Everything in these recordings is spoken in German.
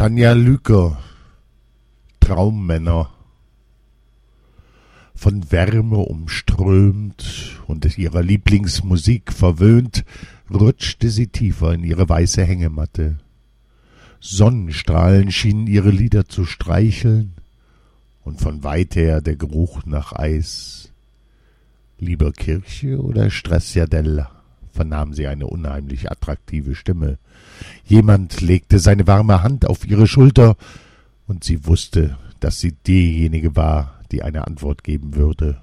Tanja Lücker, Traummänner. Von Wärme umströmt und ihrer Lieblingsmusik verwöhnt, rutschte sie tiefer in ihre weiße Hängematte. Sonnenstrahlen schienen ihre Lider zu streicheln und von weit her der Geruch nach Eis. Lieber Kirche oder Stracciatella, vernahm sie eine unheimlich attraktive Stimme. Jemand legte seine warme Hand auf ihre Schulter, und sie wusste, dass sie diejenige war, die eine Antwort geben würde.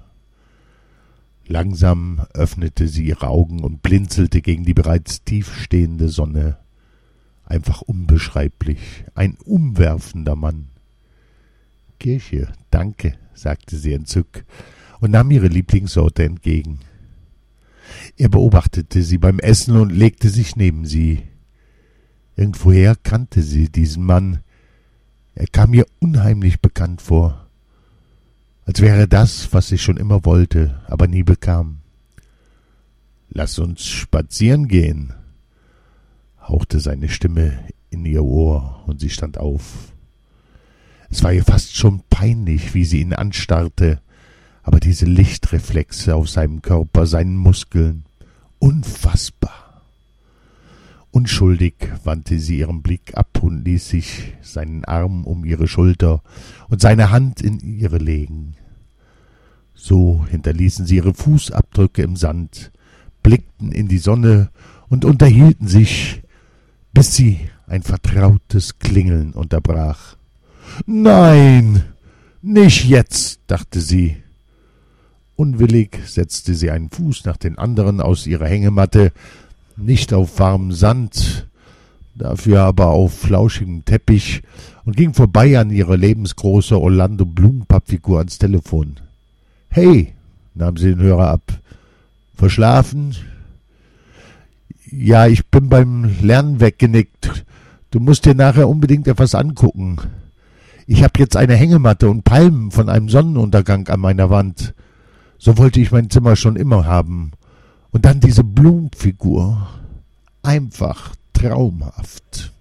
Langsam öffnete sie ihre Augen und blinzelte gegen die bereits tiefstehende Sonne. Einfach unbeschreiblich, ein umwerfender Mann. »Kirche, danke«, sagte sie entzückt und nahm ihre Lieblingssorte entgegen. Er beobachtete sie beim Essen und legte sich neben sie. Irgendwoher kannte sie diesen Mann. Er kam ihr unheimlich bekannt vor, als wäre das, was sie schon immer wollte, aber nie bekam. »Lass uns spazieren gehen«, hauchte seine Stimme in ihr Ohr, und sie stand auf. Es war ihr fast schon peinlich, wie sie ihn anstarrte, aber diese Lichtreflexe auf seinem Körper, seinen Muskeln, unfassbar. Unschuldig wandte sie ihren Blick ab und ließ sich seinen Arm um ihre Schulter und seine Hand in ihre legen. So hinterließen sie ihre Fußabdrücke im Sand, blickten in die Sonne und unterhielten sich, bis sie ein vertrautes Klingeln unterbrach. »Nein, nicht jetzt«, dachte sie. Unwillig setzte sie einen Fuß nach dem anderen aus ihrer Hängematte, nicht auf warmem Sand, dafür aber auf flauschigem Teppich, und ging vorbei an ihrer lebensgroßen Orlando-Bloom-Pappfigur ans Telefon. »Hey«, nahm sie den Hörer ab, »verschlafen?« »Ja, ich bin beim Lernen weggenickt. Du musst dir nachher unbedingt etwas angucken. Ich habe jetzt eine Hängematte und Palmen von einem Sonnenuntergang an meiner Wand. So wollte ich mein Zimmer schon immer haben. Und dann diese Blumenfigur. Einfach traumhaft.«